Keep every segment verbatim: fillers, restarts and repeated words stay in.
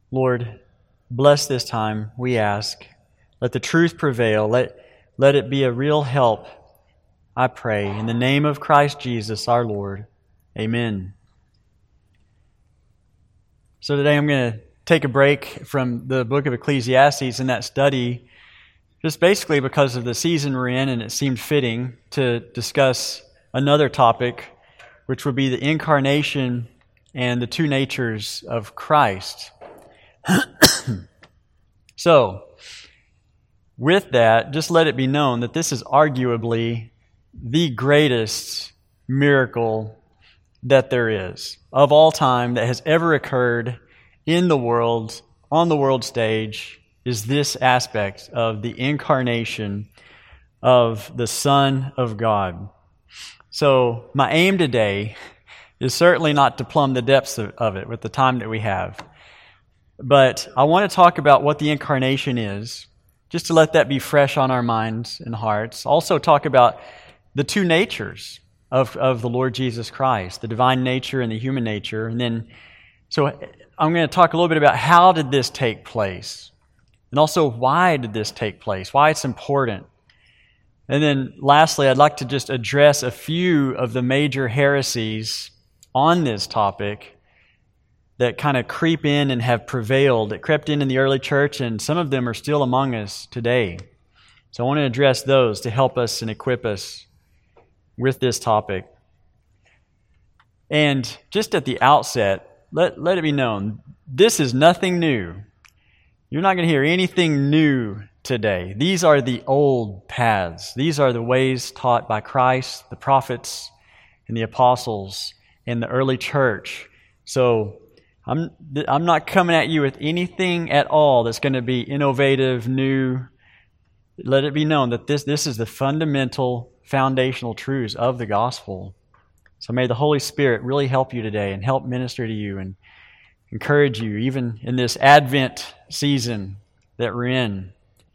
Lord, bless this time, we ask. Let the truth prevail. Let, let it be a real help, I pray. In the name of Christ Jesus, our Lord. Amen. So today I'm going to take a break from the book of Ecclesiastes in that study, just basically because of the season we're in, and it seemed fitting to discuss another topic, which would be the incarnation and the two natures of Christ. So, with that, just let it be known that this is arguably the greatest miracle that there is of all time that has ever occurred in the world, on the world stage, is this aspect of the incarnation of the Son of God. So, my aim today is certainly not to plumb the depths of, of it with the time that we have. But I want to talk about what the incarnation is, just to let that be fresh on our minds and hearts. Also talk about the two natures of, of the Lord Jesus Christ, the divine nature and the human nature. And then, so I'm going to talk a little bit about how did this take place, and also why did this take place, why it's important. And then lastly, I'd like to just address a few of the major heresies on this topic that kind of creep in and have prevailed, that crept in in the early church, and some of them are still among us today. So I want to address those to help us and equip us with this topic. And just at the outset, let, let it be known, this is nothing new. You're not going to hear anything new today. These are the old paths. These are the ways taught by Christ, the prophets, and the apostles, and the early church. So I'm I'm not coming at you with anything at all that's going to be innovative, new. Let it be known that this, this is the fundamental, foundational truths of the gospel. So may the Holy Spirit really help you today and help minister to you and encourage you, even in this Advent season that we're in.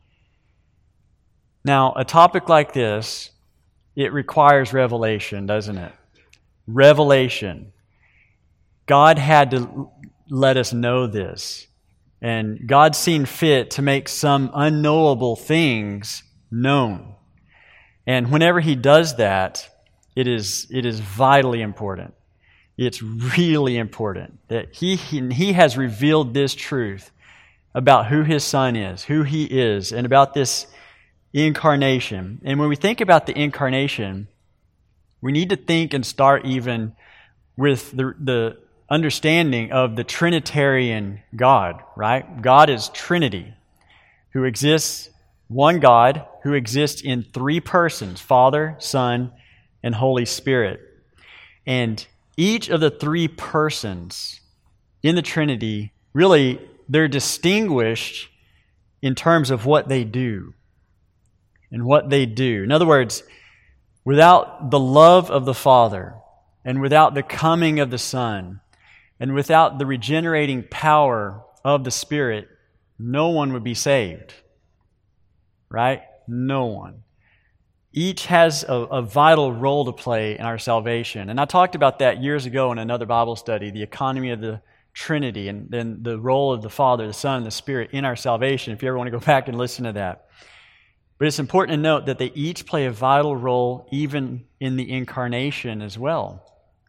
Now, a topic like this, it requires revelation, doesn't it? Revelation. God had to let us know this. And God seen fit to make some unknowable things known. And whenever He does that, it is it is vitally important. It's really important that He He has revealed this truth about who His Son is, who He is, and about this incarnation. And when we think about the incarnation, we need to think and start even with the the understanding of the Trinitarian God, right? God is Trinity, who exists, one God, who exists in three persons, Father, Son, and Holy Spirit. And each of the three persons in the Trinity, really, they're distinguished in terms of what they do. And what they do. In other words, without the love of the Father, and without the coming of the Son, and without the regenerating power of the Spirit, no one would be saved. Right? No one. Each has a, a vital role to play in our salvation. And I talked about that years ago in another Bible study, the economy of the Trinity, and then the role of the Father, the Son, and the Spirit in our salvation, if you ever want to go back and listen to that. But it's important to note that they each play a vital role even in the incarnation as well.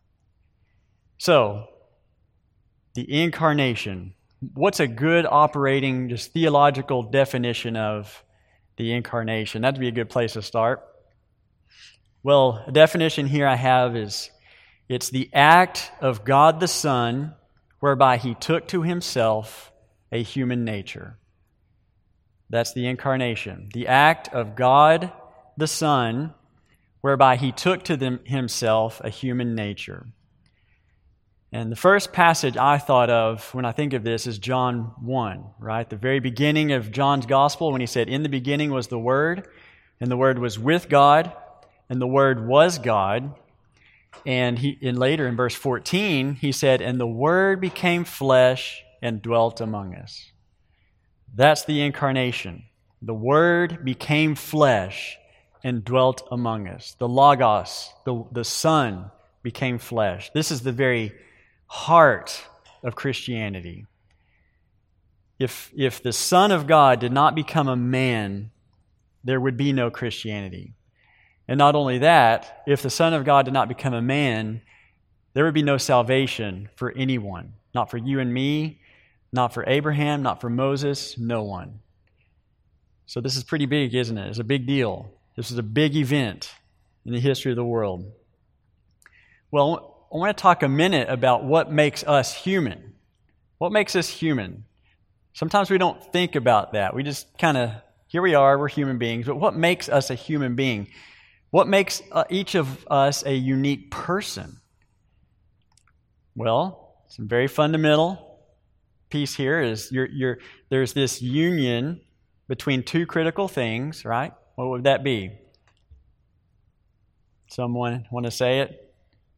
So, the incarnation. What's a good operating, just theological definition of the incarnation? That'd be a good place to start. Well, a definition here I have is, it's the act of God the Son whereby He took to Himself a human nature. That's the incarnation. The act of God the Son whereby He took to them, Himself a human nature. And the first passage I thought of when I think of this is John one, right? The very beginning of John's Gospel, when he said, "In the beginning was the Word, and the Word was with God, and the Word was God." And he, and later in verse fourteen, he said, "And the Word became flesh and dwelt among us." That's the incarnation. The Word became flesh and dwelt among us. The Logos, the, the Son, became flesh. This is the very heart of Christianity. if, if the Son of God did not become a man, there would be no Christianity. And not only that, if the Son of God did not become a man, there would be no salvation for anyone. Not for you and me, not for Abraham, not for Moses, no one. So this is pretty big, isn't it? It's a big deal. This is a big event in the history of the world. Well, I want to talk a minute about what makes us human. What makes us human? Sometimes we don't think about that. We just kind of, here we are, we're human beings, but what makes us a human being? What makes uh, each of us a unique person? Well, some very fundamental piece here is you're, you're, there's this union between two critical things, right? What would that be? Someone want to say it?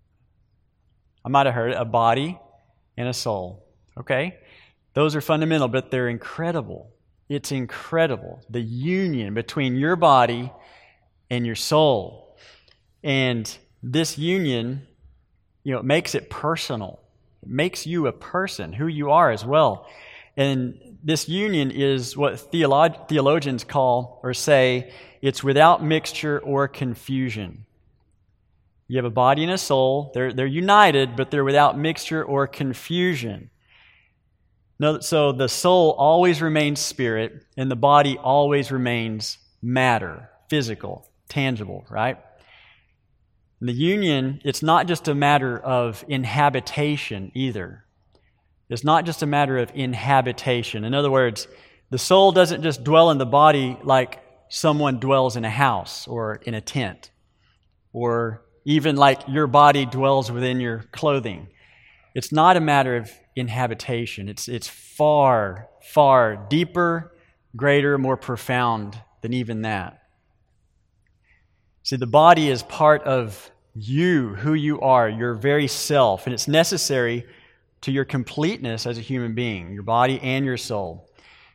I might have heard it, a body and a soul. Okay? Those are fundamental, but they're incredible. It's incredible. The union between your body and your soul. And this union, you know, it makes it personal. It makes you a person, who you are as well. And this union is what theolog- theologians call or say, it's without mixture or confusion. You have a body and a soul. They're, they're united, but they're without mixture or confusion. No, so the soul always remains spirit, and the body always remains matter, physical, tangible, right? And the union, it's not just a matter of inhabitation either. It's not just a matter of inhabitation. In other words, the soul doesn't just dwell in the body like someone dwells in a house or in a tent, or even like your body dwells within your clothing. It's not a matter of inhabitation. It's, it's far, far deeper, greater, more profound than even that. See, the body is part of you, who you are, your very self, and it's necessary to your completeness as a human being, your body and your soul.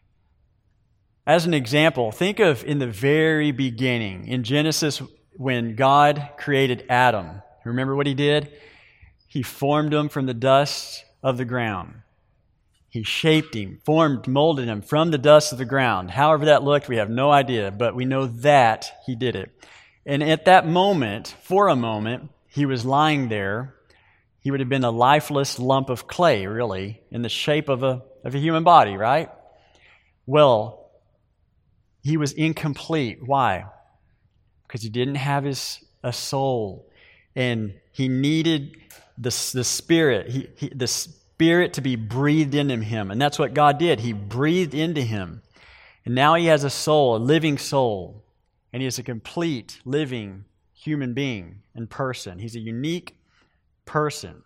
As an example, think of in the very beginning, in Genesis, when God created Adam. Remember what he did? He formed him from the dust of the ground. He shaped him, formed, molded him from the dust of the ground. However that looked, we have no idea, but we know that he did it. And at that moment, for a moment, he was lying there. He would have been a lifeless lump of clay, really, in the shape of a, of a human body, right? Well, he was incomplete. Why? Because he didn't have his a soul, and he needed the, the spirit, he, he, the spirit to be breathed into him, and that's what God did. He breathed into him, and now he has a soul, a living soul, and he is a complete, living human being and person. He's a unique person.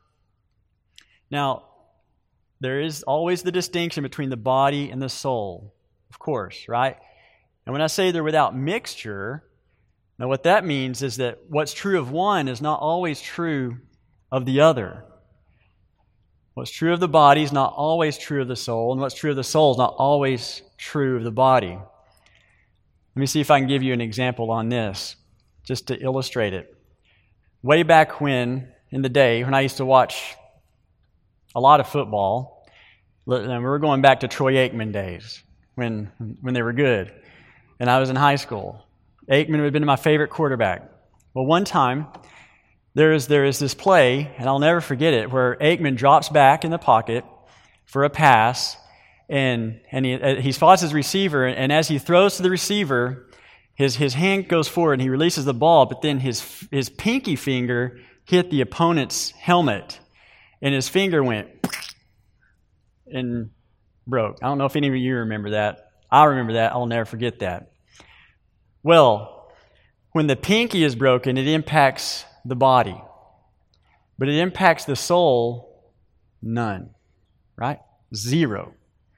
Now, there is always the distinction between the body and the soul, of course, right? And when I say they're without mixture, now what that means is that what's true of one is not always true of the other. What's true of the body is not always true of the soul, and what's true of the soul is not always true of the body. Let me see if I can give you an example on this, just to illustrate it. Way back when, in the day, when I used to watch a lot of football, and we're going back to Troy Aikman days, when, when they were good, and I was in high school. Aikman would have been my favorite quarterback. Well, one time, there is, there is this play, and I'll never forget it, where Aikman drops back in the pocket for a pass, and, and he, he spots his receiver, and as he throws to the receiver, his, his hand goes forward, and he releases the ball, but then his, his pinky finger hit the opponent's helmet, and his finger went and broke. I don't know if any of you remember that. I remember that. I'll never forget that. Well, when the pinky is broken, it impacts the body. But it impacts the soul, none. Right? Zero.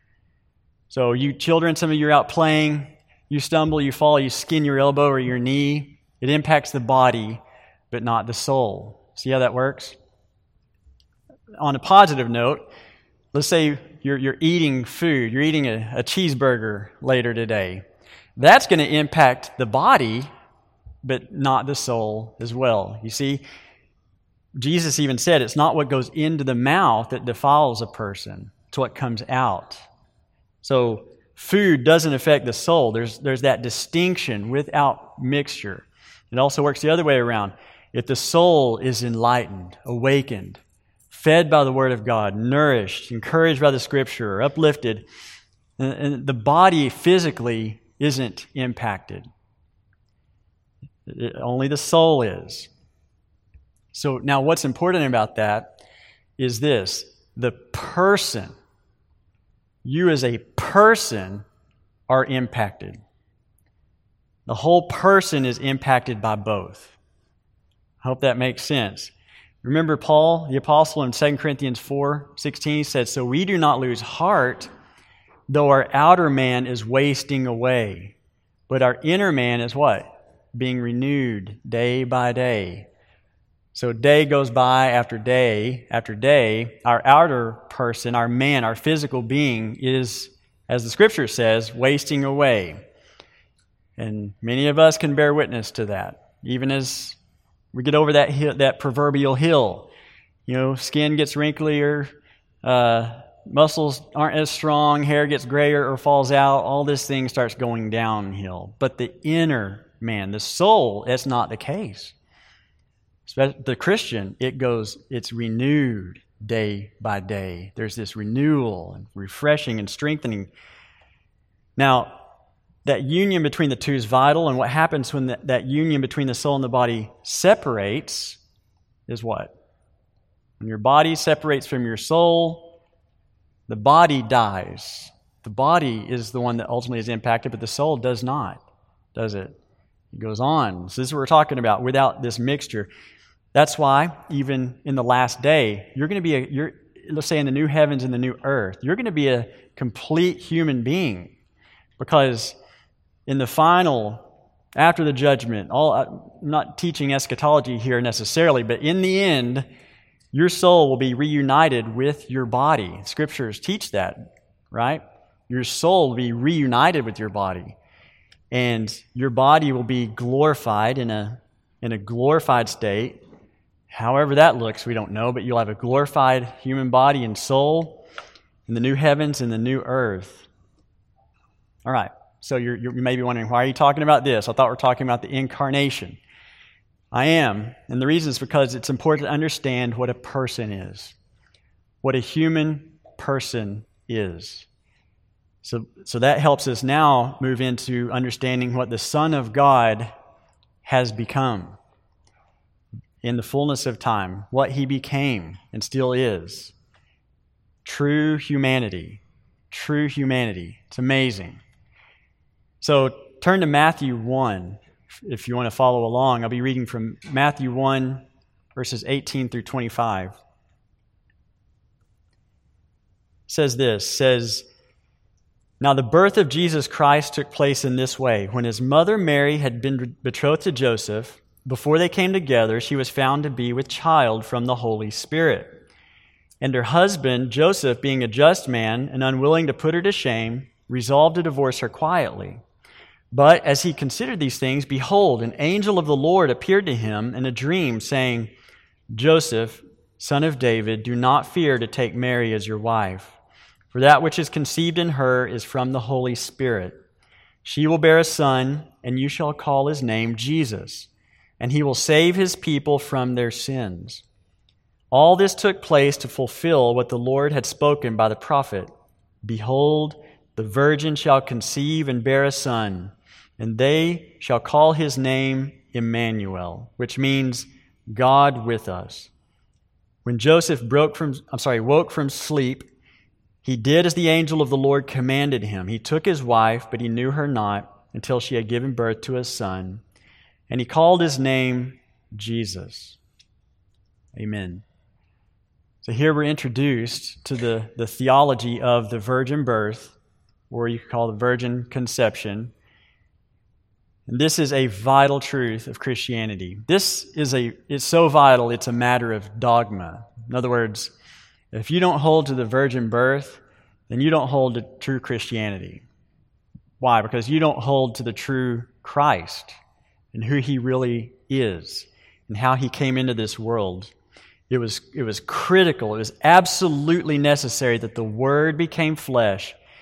So you children, some of you are out playing, you stumble, you fall, you skin your elbow or your knee. It impacts the body, but not the soul. See how that works? On a positive note, let's say you're, you're eating food, you're eating a, a cheeseburger later today. That's going to impact the body, but not the soul as well. You see, Jesus even said it's not what goes into the mouth that defiles a person. It's what comes out. So food doesn't affect the soul. There's, there's that distinction without mixture. It also works the other way around. If the soul is enlightened, awakened, fed by the Word of God, nourished, encouraged by the Scripture, uplifted, and the body physically isn't impacted. It, only the soul is. So now what's important about that is this. The person, you as a person, are impacted. The whole person is impacted by both. I hope that makes sense. Remember Paul, the apostle, in Second Corinthians four sixteen, he said, "So we do not lose heart, though our outer man is wasting away, but our inner man is" what? "Being renewed day by day." So day goes by after day after day. Our outer person, our man, our physical being is, as the Scripture says, wasting away. And many of us can bear witness to that, even as we get over that hill, that proverbial hill. You know, skin gets wrinklier, uh, muscles aren't as strong, hair gets grayer or falls out. All this thing starts going downhill. But the inner man, the soul, that's not the case. The Christian, it goes, it's renewed day by day. There's this renewal and refreshing and strengthening. Now, that union between the two is vital, and what happens when that, that union between the soul and the body separates is what? When your body separates from your soul, the body dies. The body is the one that ultimately is impacted, but the soul does not, does it? It goes on. So this is what we're talking about, without this mixture. That's why, even in the last day, you're going to be a, you're, let's say in the new heavens and the new earth, you're going to be a complete human being, because in the final, after the judgment, all, I'm not teaching eschatology here necessarily, but in the end, your soul will be reunited with your body. Scriptures teach that, right? Your soul will be reunited with your body, and your body will be glorified in a in a glorified state. However that looks, we don't know, but you'll have a glorified human body and soul in the new heavens and the new earth. All right. So you're, you're, you may be wondering, why are you talking about this? I thought we were talking about the incarnation. I am, and the reason is because it's important to understand what a person is, what a human person is. So, so that helps us now move into understanding what the Son of God has become in the fullness of time, what He became and still is. True humanity. True humanity. It's amazing. So turn to Matthew one, if you want to follow along. I'll be reading from Matthew one, verses eighteen through twenty-five. It says this, says, "Now the birth of Jesus Christ took place in this way. When His mother Mary had been betrothed to Joseph, before they came together, she was found to be with child from the Holy Spirit. And her husband, Joseph, being a just man and unwilling to put her to shame, resolved to divorce her quietly. But as he considered these things, behold, an angel of the Lord appeared to him in a dream, saying, 'Joseph, son of David, do not fear to take Mary as your wife, for that which is conceived in her is from the Holy Spirit. She will bear a son, and you shall call his name Jesus, and he will save his people from their sins.' All this took place to fulfill what the Lord had spoken by the prophet. 'Behold, the virgin shall conceive and bear a son, and they shall call his name Emmanuel,' which means God with us. When Joseph broke from, I'm sorry, woke from sleep, he did as the angel of the Lord commanded him. He took his wife, but he knew her not until she had given birth to a son, and he called his name Jesus." Amen. So here we're introduced to the, the theology of the virgin birth, or you could call the virgin conception. And this is a vital truth of Christianity. This is a it's so vital, it's a matter of dogma. In other words, if you don't hold to the virgin birth, then you don't hold to true Christianity. Why? Because you don't hold to the true Christ and who He really is and how He came into this world. It was, it was critical, it was absolutely necessary that the Word became flesh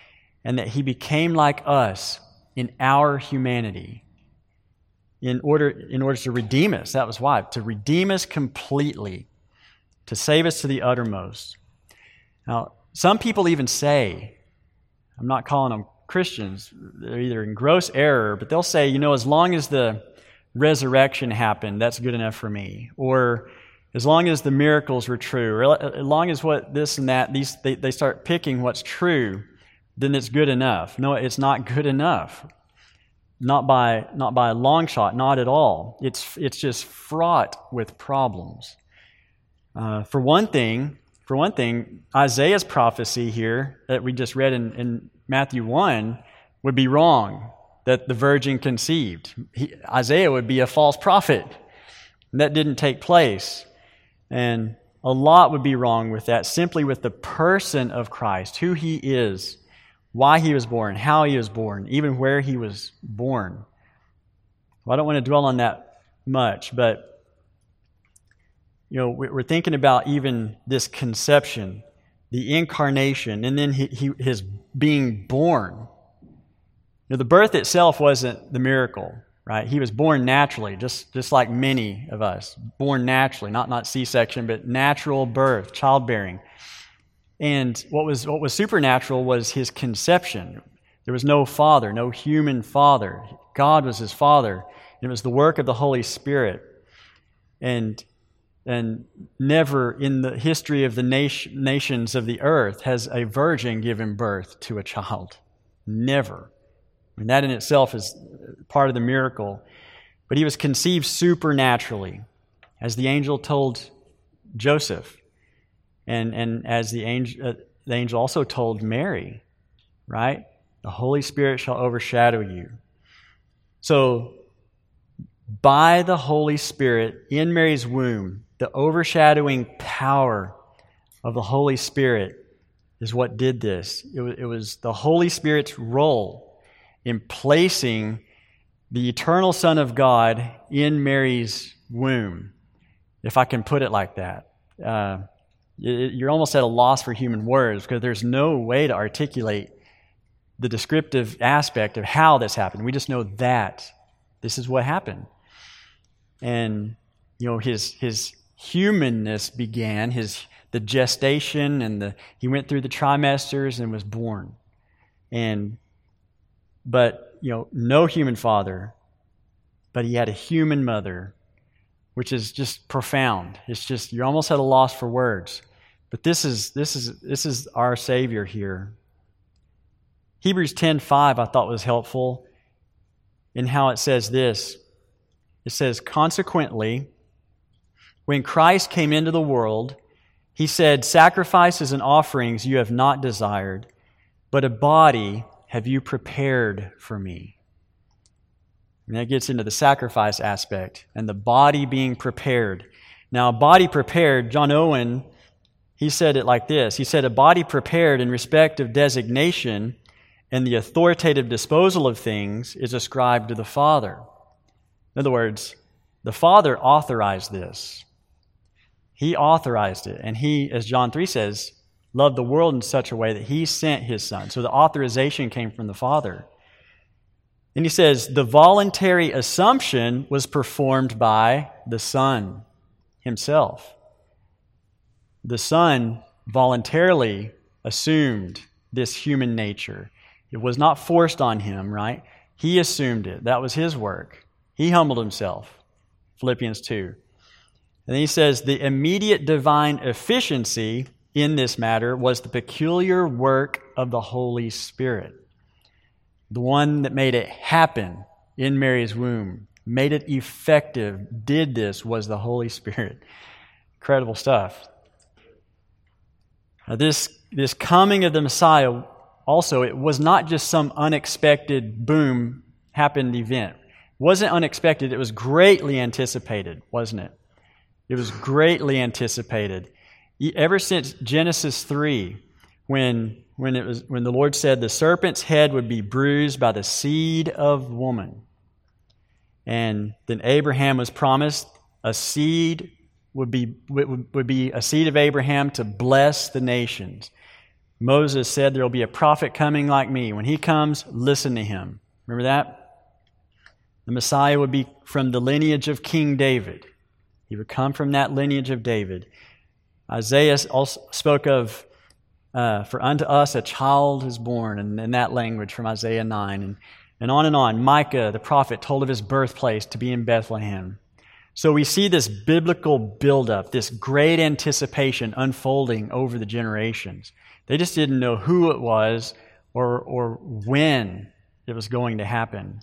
and that he became like us in our humanity in order, in order to redeem us. That was why. To redeem us completely, to save us to the uttermost. Now, some people even say, I'm not calling them Christians, they're either in gross error, but they'll say, you know, as long as the resurrection happened, that's good enough for me. Or as long as the miracles were true, or as long as what this and that, these they, they start picking what's true, then it's good enough. No, it's not good enough. Not by not by a long shot, not at all. It's it's just fraught with problems. Uh, for one thing, for one thing, Isaiah's prophecy here that we just read in, in Matthew one would be wrong, that the virgin conceived. He, Isaiah would be a false prophet. And that didn't take place. And a lot would be wrong with that, simply with the person of Christ, who he is, why he was born, how he was born, even where he was born. Well, I don't want to dwell on that much, but you know, we're thinking about even this conception, the incarnation, and then he, he, his being born. You know, the birth itself wasn't the miracle, right? He was born naturally, just, just like many of us, born naturally, not, not C-section, but natural birth, childbearing. And what was what was supernatural was his conception. There was no father, no human father. God was his father. And it was the work of the Holy Spirit. And and never in the history of the nation, nations of the earth has a virgin given birth to a child. Never. I mean, that in itself is part of the miracle. But he was conceived supernaturally, as the angel told Joseph. And and as the angel, uh, the angel also told Mary, right? The Holy Spirit shall overshadow you. So, by the Holy Spirit in Mary's womb, the overshadowing power of the Holy Spirit is what did this. It was, it was the Holy Spirit's role in placing the eternal Son of God in Mary's womb, if I can put it like that. Uh, You're almost at a loss for human words because there's no way to articulate the descriptive aspect of how this happened. We just know that this is what happened. And, you know, his his humanness began, his the gestation, and the he went through the trimesters and was born. And, but, you know, no human father, but he had a human mother, which is just profound. It's just, you're almost at a loss for words. But this is this is this is our Savior here. Hebrews ten five I thought was helpful in how it says this. It says, consequently, when Christ came into the world, he said, sacrifices and offerings you have not desired, but a body have you prepared for me. And that gets into the sacrifice aspect and the body being prepared. Now, a body prepared, John Owen, he said it like this. He said, a body prepared in respect of designation and the authoritative disposal of things is ascribed to the Father. In other words, the Father authorized this. He authorized it. And he, as John three says, loved the world in such a way that he sent his Son. So the authorization came from the Father. And he says, the voluntary assumption was performed by the Son himself. The Son voluntarily assumed this human nature. It was not forced on him, right? He assumed it. That was his work. He humbled himself. Philippians two. And then he says, the immediate divine efficiency in this matter was the peculiar work of the Holy Spirit. The one that made it happen in Mary's womb, made it effective, did this, was the Holy Spirit. Incredible stuff. Now this, this coming of the Messiah, also, it was not just some unexpected, boom, happened event. It wasn't unexpected, it was greatly anticipated, wasn't it? It was greatly anticipated. Ever since Genesis three, when, when, it was, when the Lord said the serpent's head would be bruised by the seed of woman. And then Abraham was promised a seed would be, would, would be a seed of Abraham to bless the nations. Moses said there will be a prophet coming like me. When he comes, listen to him. Remember that? The Messiah would be from the lineage of King David. He would come from that lineage of David. Isaiah also spoke of, uh, for unto us a child is born, and in that language from Isaiah nine. And, and on and on. Micah, the prophet, told of his birthplace to be in Bethlehem. So we see this biblical buildup, this great anticipation unfolding over the generations. They just didn't know who it was or, or when it was going to happen.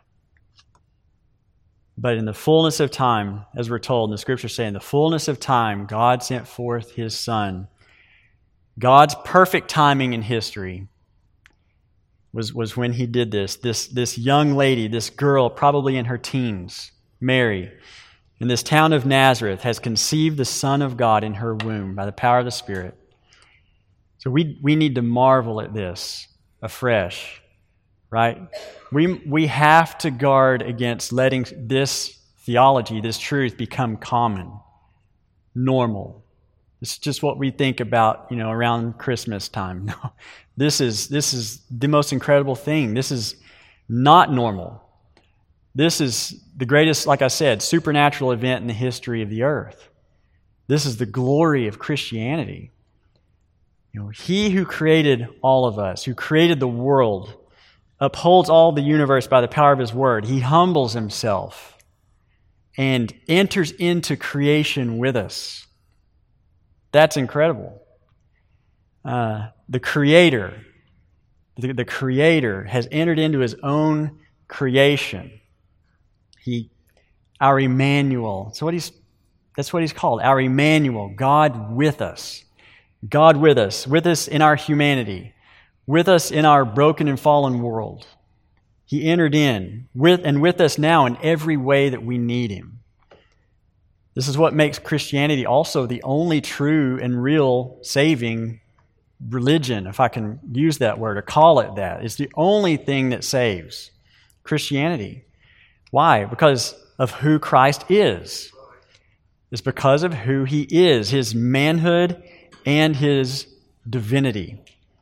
But in the fullness of time, as we're told, and the Scriptures say, in the fullness of time, God sent forth His Son. God's perfect timing in history was, was when He did this. This, this young lady, this girl, probably in her teens, Mary, in this town of Nazareth, has conceived the Son of God in her womb by the power of the Spirit. So we, we need to marvel at this afresh, right? We, we have to guard against letting this theology, this truth, become common, normal. It's just what we think about, you know, around Christmas time. No, this is, this is the most incredible thing. This is not normal. This is the greatest, like I said, supernatural event in the history of the earth. This is the glory of Christianity. You know, He who created all of us, who created the world, upholds all the universe by the power of His Word. He humbles Himself and enters into creation with us. That's incredible. Uh, the Creator, the, the Creator has entered into His own creation. He, our Emmanuel. So what he's, that's what He's called, our Emmanuel, God with us. God with us, with us in our humanity, with us in our broken and fallen world. He entered in, with and with us now in every way that we need Him. This is what makes Christianity also the only true and real saving religion, if I can use that word or call it that. It's the only thing that saves Christianity. Why? Because of who Christ is. It's because of who He is, His manhood and His divinity.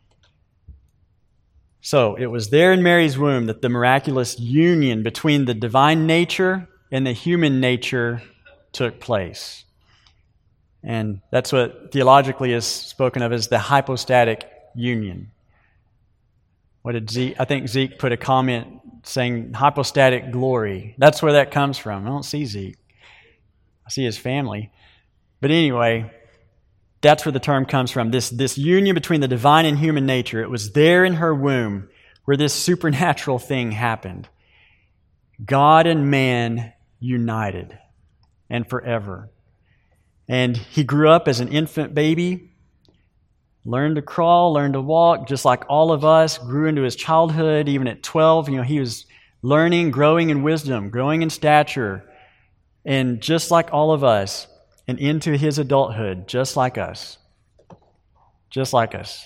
So it was there in Mary's womb that the miraculous union between the divine nature and the human nature took place. And that's what theologically is spoken of as the hypostatic union. What did Zeke, I think Zeke put a comment saying hypostatic glory. That's where that comes from. I don't see Zeke. I see his family. But anyway, that's where the term comes from. This, this union between the divine and human nature. It was there in her womb where this supernatural thing happened. God and man united and forever. And He grew up as an infant baby, learned to crawl, learned to walk, just like all of us, grew into his childhood. Even at twelve, you know, he was learning, growing in wisdom, growing in stature, and just like all of us, and into his adulthood, just like us. Just like us.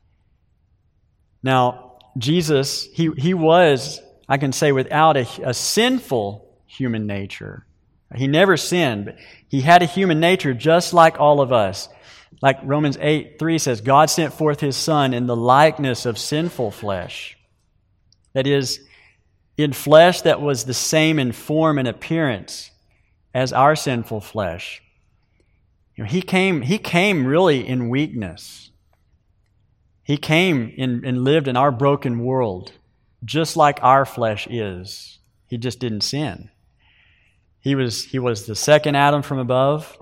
Now, Jesus, he, he was, I can say, without a, a sinful human nature. He never sinned, but He had a human nature just like all of us. Like Romans eight three says, God sent forth His Son in the likeness of sinful flesh. That is, in flesh that was the same in form and appearance as our sinful flesh. You know, he came, he came really in weakness. He came in, and lived in our broken world, just like our flesh is. He just didn't sin. He was, he was the second Adam from above.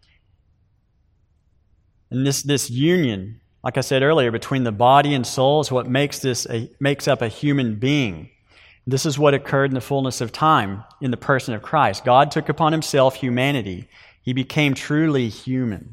And this, this union, like I said earlier, between the body and soul is what makes this a, makes up a human being. This is what occurred in the fullness of time in the person of Christ. God took upon Himself humanity. He became truly human.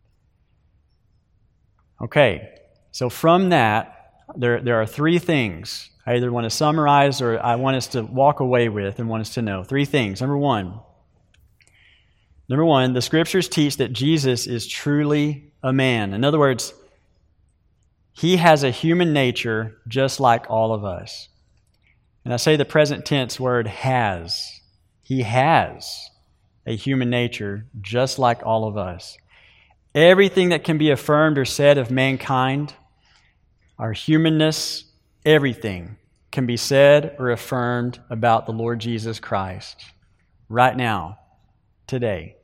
Okay, so from that, there, there are three things I either want to summarize or I want us to walk away with and want us to know. Three things. Number one, number one, the Scriptures teach that Jesus is truly a man. In other words, He has a human nature just like all of us. And I say the present tense word has. He has a human nature just like all of us. Everything that can be affirmed or said of mankind our humanness, everything can be said or affirmed about the Lord Jesus Christ right now, today.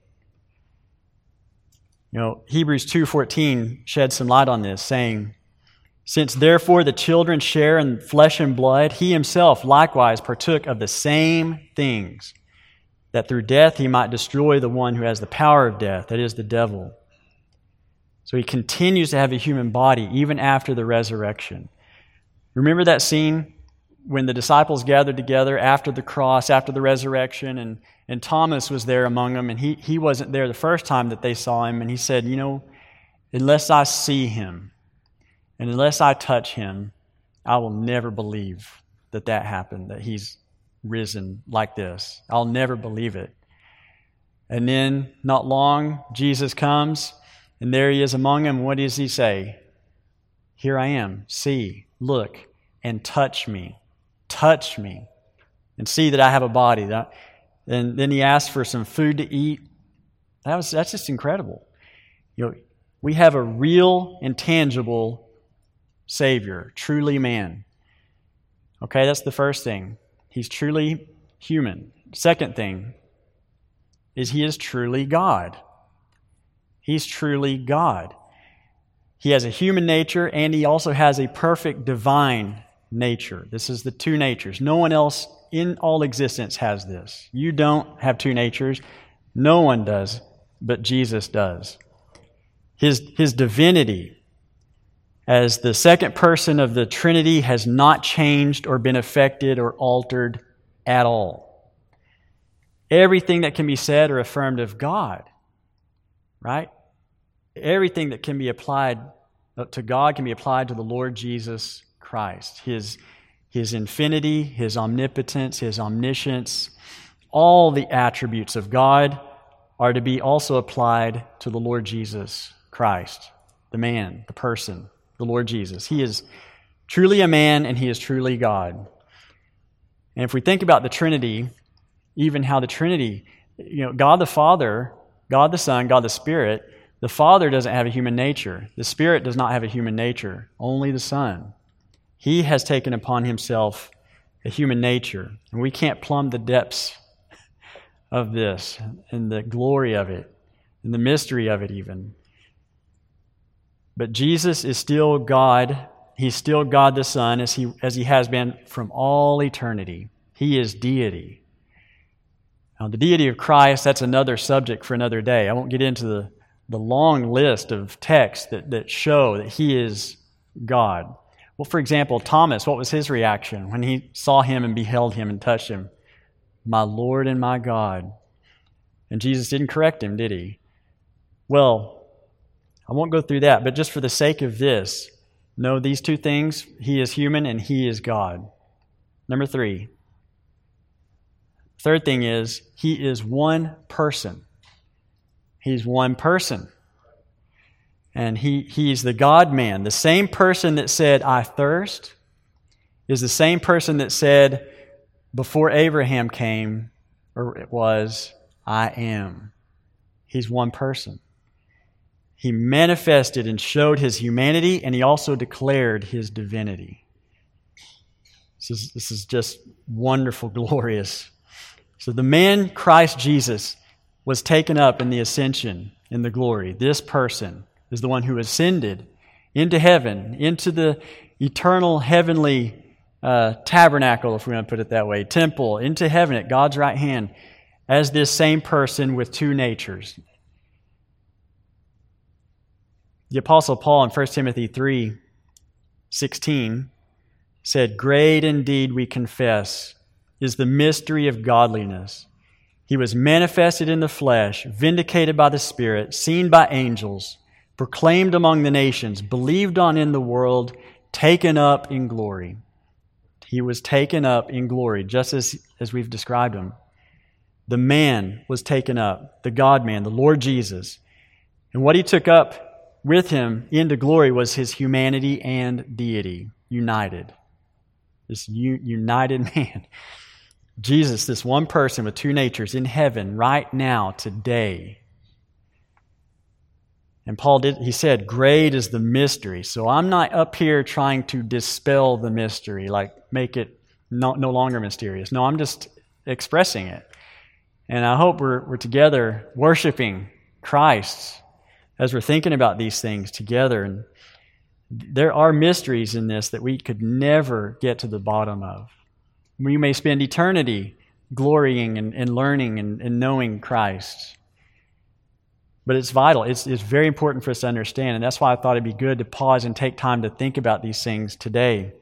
You know, Hebrews two fourteen sheds some light on this, saying, "Since therefore the children share in flesh and blood, he himself likewise partook of the same things, that through death he might destroy the one who has the power of death, that is, the devil." So he continues to have a human body even after the resurrection. Remember that scene when the disciples gathered together after the cross, after the resurrection, and, and Thomas was there among them, and he, he wasn't there the first time that they saw him, and he said, you know, unless I see him, and unless I touch him, I will never believe that that happened, that he's risen like this. I'll never believe it. And then, not long, Jesus comes, and there he is among them. What does he say? Here I am. See, look, and touch me. Touch me. And see that I have a body. And then he asks for some food to eat. That was that's just incredible. You know, we have a real and tangible Savior, truly man. Okay, that's the first thing. He's truly human. Second thing is he is truly God. He's truly God. He has a human nature and he also has a perfect divine nature. This is the two natures. No one else in all existence has this. You don't have two natures. No one does, but Jesus does. His, his divinity as the second person of the Trinity has not changed or been affected or altered at all. Everything that can be said or affirmed of God, right? Everything that can be applied to God can be applied to the Lord Jesus Christ. His, his infinity, His omnipotence, His omniscience, all the attributes of God are to be also applied to the Lord Jesus Christ, the man, the person, the Lord Jesus. He is truly a man and He is truly God. And if we think about the Trinity, even how the Trinity, you know, God the Father, God the Son, God the Spirit, the Father doesn't have a human nature. The Spirit does not have a human nature. Only the Son. He has taken upon Himself a human nature. And we can't plumb the depths of this and the glory of it and the mystery of it even. But Jesus is still God. He's still God the Son as he, as he has been from all eternity. He is deity. Now, the deity of Christ, that's another subject for another day. I won't get into the, the long list of texts that, that show that He is God. Well, for example, Thomas, what was his reaction when he saw Him and beheld Him and touched Him? My Lord and my God. And Jesus didn't correct him, did He? Well, I won't go through that, but just for the sake of this, know these two things, He is human and He is God. Number three. Third thing is, He is one person. He's one person. And he, He's the God-man. The same person that said, I thirst, is the same person that said, before Abraham came, or it was, I am. He's one person. He manifested and showed His humanity, and He also declared His divinity. This is, this is just wonderful, glorious. So the man, Christ Jesus, was taken up in the ascension, in the glory. This person is the one who ascended into heaven, into the eternal heavenly uh, tabernacle, if we want to put it that way, temple, into heaven at God's right hand, as this same person with two natures. The Apostle Paul in First Timothy three sixteen said, Great indeed, we confess, is the mystery of godliness. He was manifested in the flesh, vindicated by the Spirit, seen by angels, proclaimed among the nations, believed on in the world, taken up in glory. He was taken up in glory, just as, as we've described Him. The man was taken up, the God-man, the Lord Jesus. And what He took up with Him into glory was His humanity and deity, united. This u- united man. Jesus, this one person with two natures in heaven right now, today. And Paul did, he said, great is the mystery. So I'm not up here trying to dispel the mystery, like make it no, no longer mysterious. No, I'm just expressing it. And I hope we're, we're together worshiping Christ as we're thinking about these things together. And there are mysteries in this that we could never get to the bottom of. We may spend eternity glorying and, and learning and, and knowing Christ. But it's vital. It's, it's very important for us to understand. And that's why I thought it'd be good to pause and take time to think about these things today.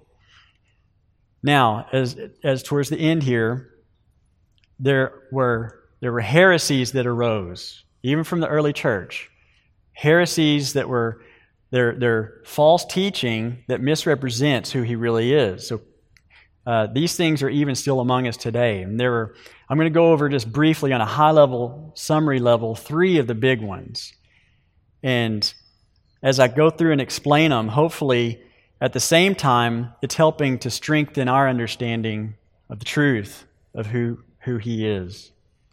Now, as, as towards the end here, there were, there were heresies that arose, even from the early church. Heresies that were They're, they're false teaching that misrepresents who he really is. So uh, these things are even still among us today. And there were, I'm going to go over just briefly on a high-level, summary level, three of the big ones. And as I go through and explain them, hopefully at the same time, it's helping to strengthen our understanding of the truth of who, who he is.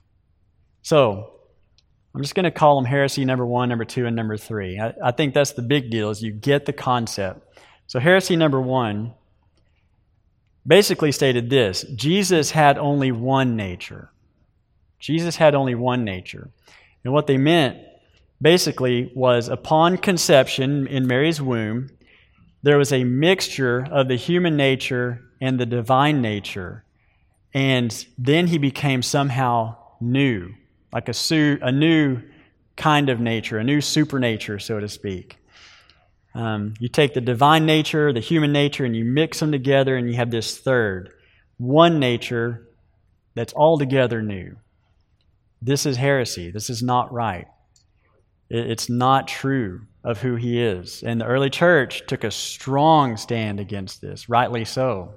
So I'm just going to call them heresy number one, number two, and number three. I, I think that's the big deal, is you get the concept. So heresy number one basically stated this: Jesus had only one nature. Jesus had only one nature. And what they meant basically was upon conception in Mary's womb, there was a mixture of the human nature and the divine nature. And then he became somehow new. Like a, su- a new kind of nature, a new supernature, so to speak. Um, you take the divine nature, the human nature, and you mix them together, and you have this third, one nature that's altogether new. This is heresy. This is not right. It, it's not true of who he is. And the early church took a strong stand against this, rightly so.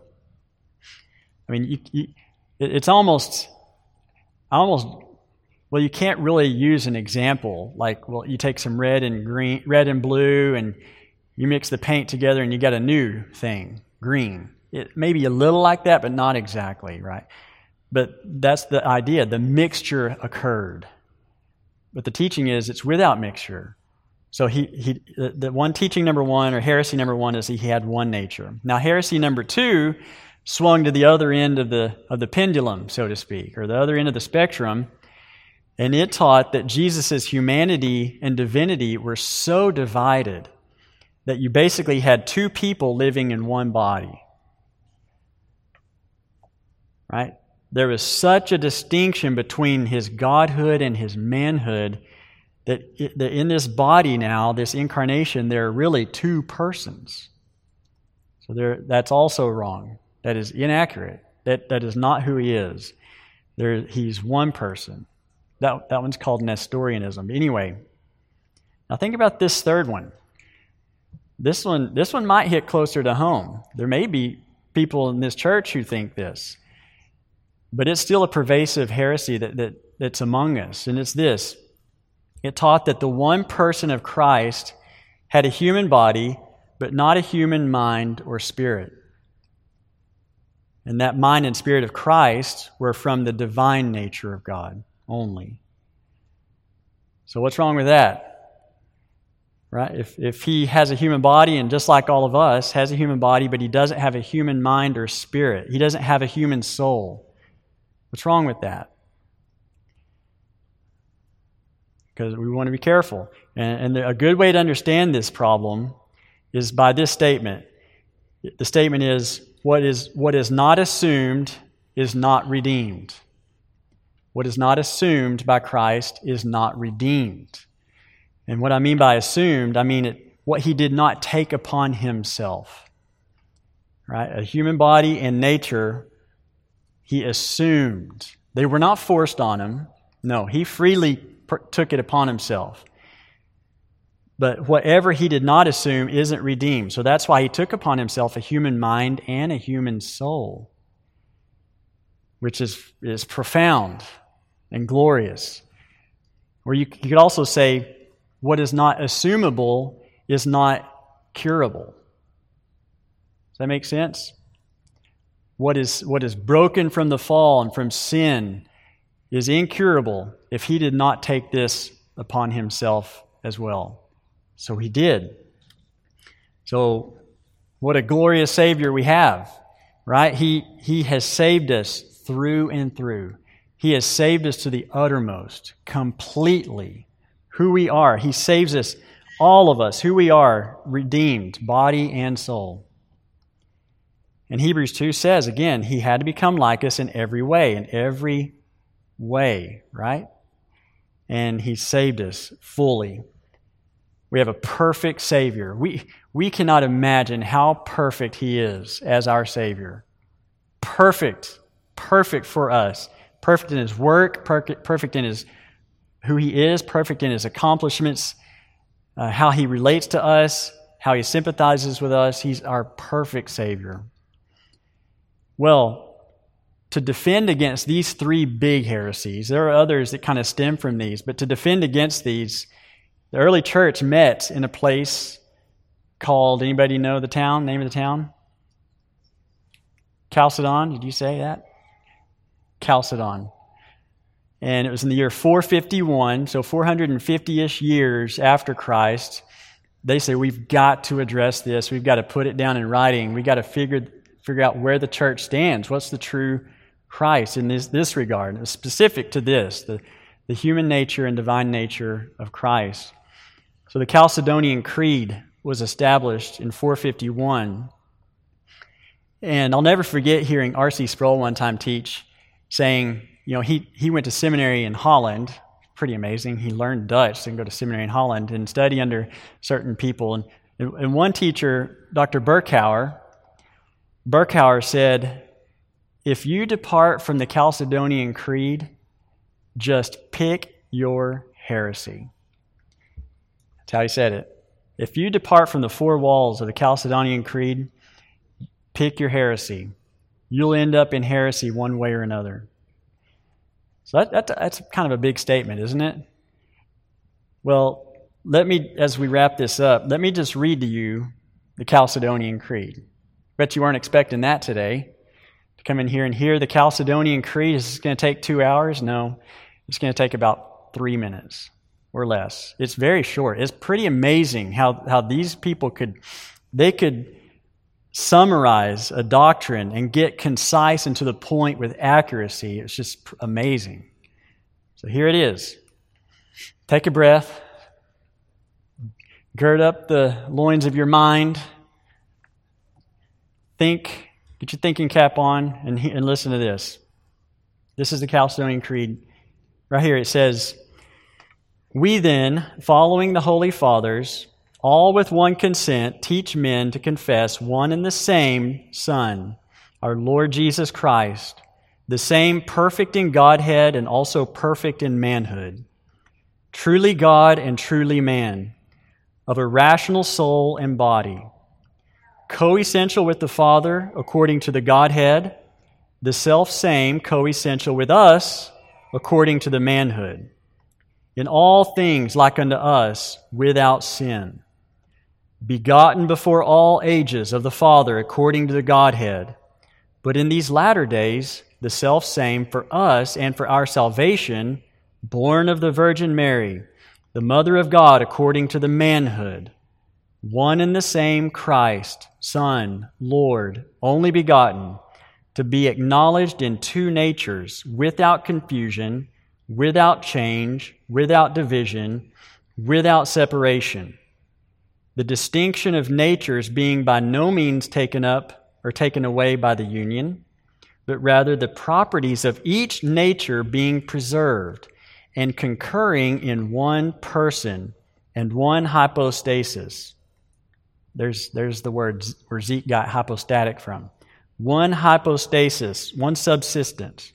I mean, you, you, it, it's almost, almost... Well, you can't really use an example like, well, you take some red and green, red and blue, and you mix the paint together, and you got a new thing, green. It may be a little like that, but not exactly, right? But that's the idea. The mixture occurred. But the teaching is it's without mixture. So he, he the, the one teaching number one, or heresy number one, is he had one nature. Now, heresy number two swung to the other end of the of the pendulum, so to speak, or the other end of the spectrum. And it taught that Jesus' humanity and divinity were so divided that you basically had two people living in one body. Right? There was such a distinction between his godhood and his manhood that in this body now, this incarnation, there are really two persons. So there, that's also wrong. That is inaccurate. That, that is not who he is. There, he's one person. That, that one's called Nestorianism. Anyway, now think about this third one. This one, this one might hit closer to home. There may be people in this church who think this, but it's still a pervasive heresy that, that, that's among us. And it's this. It taught that the one person of Christ had a human body, but not a human mind or spirit. And that mind and spirit of Christ were from the divine nature of God only. So what's wrong with that? Right? If if he has a human body, and just like all of us, has a human body, but he doesn't have a human mind or spirit, he doesn't have a human soul, what's wrong with that? Because we want to be careful. And, and a good way to understand this problem is by this statement. The statement is, what is what is not assumed is not redeemed. What is not assumed by Christ is not redeemed. And what I mean by assumed, I mean it, what he did not take upon himself. Right? A human body and nature, he assumed. They were not forced on him. No, he freely per- took it upon himself. But whatever he did not assume isn't redeemed. So that's why he took upon himself a human mind and a human soul, which is, is profound and glorious. Or you, you could also say, what is not assumable is not curable. Does that make sense? What is, what is broken from the fall and from sin is incurable if he did not take this upon himself as well. So he did. So what a glorious Savior we have, right? He, he has saved us through and through. He has saved us to the uttermost, completely. Who we are. He saves us, all of us, who we are, redeemed, body and soul. And Hebrews two says, again, he had to become like us in every way, in every way, right? And he saved us fully. We have a perfect Savior. We, we cannot imagine how perfect he is as our Savior. Perfect, perfect for us. Perfect in his work, perfect, perfect in his who he is, perfect in his accomplishments, uh, how he relates to us, how he sympathizes with us. He's our perfect Savior. Well, to defend against these three big heresies, there are others that kind of stem from these, but to defend against these, the early church met in a place called, anybody know the town, name of the town? Chalcedon, did you say that? Chalcedon. And it was in the year four fifty-one, so four hundred fifty-ish years after Christ. They say, we've got to address this. We've got to put it down in writing. We've got to figure, figure out where the church stands. What's the true Christ in this, this regard? It's specific to this, the, the human nature and divine nature of Christ. So the Chalcedonian Creed was established in four fifty-one. And I'll never forget hearing R C Sproul one time teach, saying, you know, he, he went to seminary in Holland. Pretty amazing. He learned Dutch and go to seminary in Holland and study under certain people. And, and one teacher, Doctor Berkhauer, Berkhauer said, if you depart from the Chalcedonian Creed, just pick your heresy. That's how he said it. If you depart from the four walls of the Chalcedonian Creed, pick your heresy. You'll end up in heresy one way or another. So that, that, that's kind of a big statement, isn't it? Well, let me, as we wrap this up, let me just read to you the Chalcedonian Creed. Bet you weren't expecting that today, to come in here and hear the Chalcedonian Creed. Is this going to take two hours? No, it's going to take about three minutes or less. It's very short. It's pretty amazing how, how these people could, they could summarize a doctrine and get concise and to the point with accuracy. It's just amazing. So here it is. Take a breath. Gird up the loins of your mind. Think. Get your thinking cap on and, and listen to this. This is the Chalcedonian Creed. Right here it says, we then, following the Holy Fathers, all with one consent, teach men to confess one and the same Son, our Lord Jesus Christ, the same perfect in Godhead and also perfect in manhood, truly God and truly man, of a rational soul and body, coessential with the Father according to the Godhead, the self-same coessential with us according to the manhood, in all things like unto us without sin, begotten before all ages of the Father according to the Godhead, but in these latter days the self-same for us and for our salvation, born of the Virgin Mary, the Mother of God according to the manhood, one and the same Christ, Son, Lord, only begotten, to be acknowledged in two natures, without confusion, without change, without division, without separation. The distinction of natures being by no means taken up or taken away by the union, but rather the properties of each nature being preserved and concurring in one person and one hypostasis. There's, there's the word where Zeke got hypostatic from. One hypostasis, one subsistence,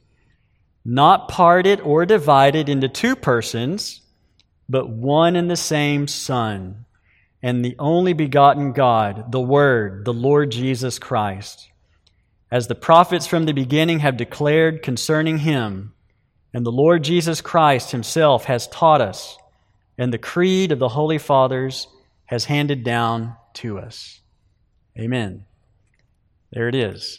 not parted or divided into two persons, but one and the same Son, and the only begotten God, the Word, the Lord Jesus Christ, as the prophets from the beginning have declared concerning Him, and the Lord Jesus Christ Himself has taught us, and the creed of the Holy Fathers has handed down to us. Amen. There it is.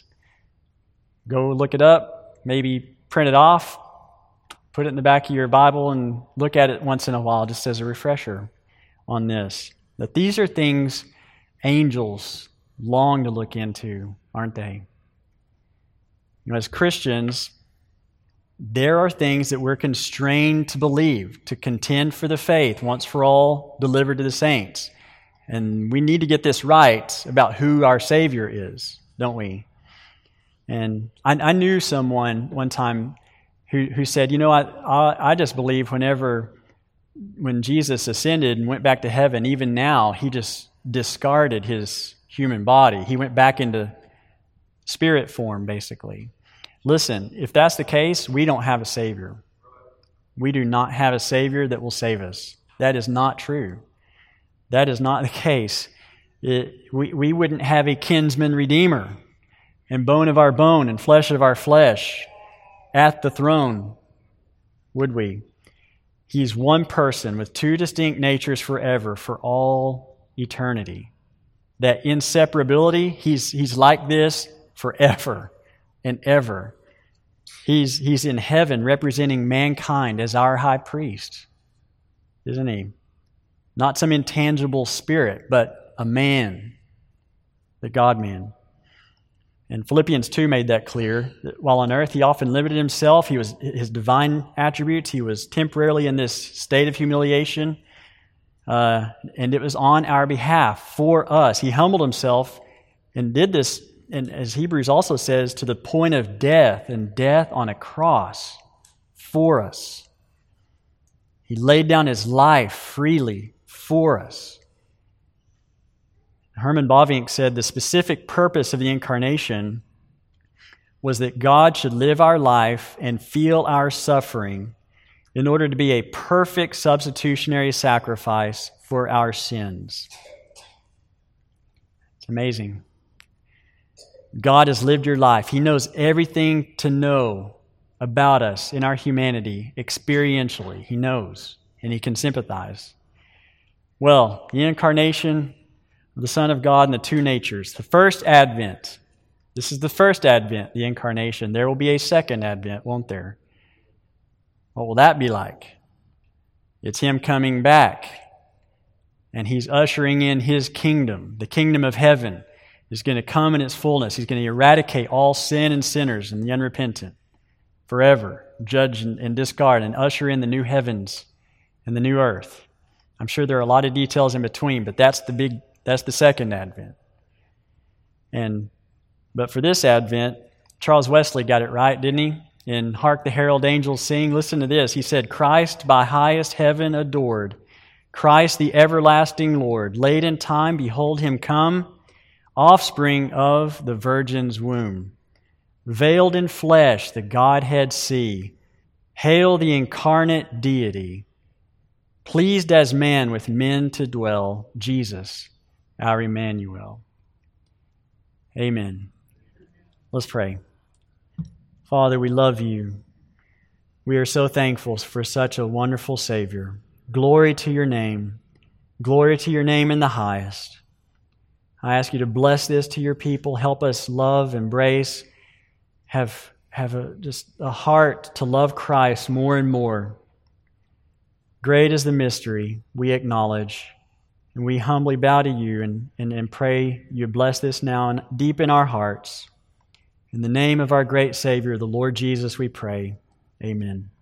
Go look it up, maybe print it off, put it in the back of your Bible, and look at it once in a while just as a refresher on this. That these are things angels long to look into, aren't they? You know, as Christians, there are things that we're constrained to believe, to contend for the faith once for all delivered to the saints. And we need to get this right about who our Savior is, don't we? And I, I knew someone one time who, who said, you know, I, I I just believe whenever, when Jesus ascended and went back to heaven, even now, he just discarded his human body. He went back into spirit form, basically. Listen, if that's the case, we don't have a Savior. We do not have a Savior that will save us. That is not true. That is not the case. It, we, we wouldn't have a kinsman redeemer and bone of our bone and flesh of our flesh at the throne, would we? He's one person with two distinct natures forever, for all eternity. That inseparability, he's, he's like this forever and ever. He's, he's in heaven representing mankind as our high priest, isn't he? Not some intangible spirit, but a man, the God-man. And Philippians two made that clear. That while on earth, he often limited himself. He was his divine attributes. He was temporarily in this state of humiliation. Uh, and it was on our behalf, for us. He humbled himself and did this, and as Hebrews also says, to the point of death, and death on a cross for us. He laid down his life freely for us. Herman Bavinck said the specific purpose of the incarnation was that God should live our life and feel our suffering in order to be a perfect substitutionary sacrifice for our sins. It's amazing. God has lived your life. He knows everything to know about us in our humanity experientially. He knows, and he can sympathize. Well, the incarnation of the Son of God and the two natures. The first advent. This is the first advent, the incarnation. There will be a second advent, won't there? What will that be like? It's him coming back, and he's ushering in his kingdom. The kingdom of heaven is going to come in its fullness. He's going to eradicate all sin and sinners and the unrepentant forever, judge and, and discard, and usher in the new heavens and the new earth. I'm sure there are a lot of details in between, but that's the big, that's the second advent. And but for this advent, Charles Wesley got it right, didn't he? In Hark the Herald Angels Sing, listen to this. He said, Christ by highest heaven adored, Christ the everlasting Lord, late in time, behold him come, offspring of the Virgin's womb. Veiled in flesh, the Godhead see. Hail the incarnate deity. Pleased as man with men to dwell, Jesus, our Emmanuel. Amen. Let's pray. Father, we love you. We are so thankful for such a wonderful Savior. Glory to your name. Glory to your name in the highest. I ask you to bless this to your people. Help us love, embrace, have, have a, just a heart to love Christ more and more. Great is the mystery we acknowledge, and we humbly bow to you and, and, and pray you bless this now and deep in our hearts. In the name of our great Savior, the Lord Jesus, we pray. Amen.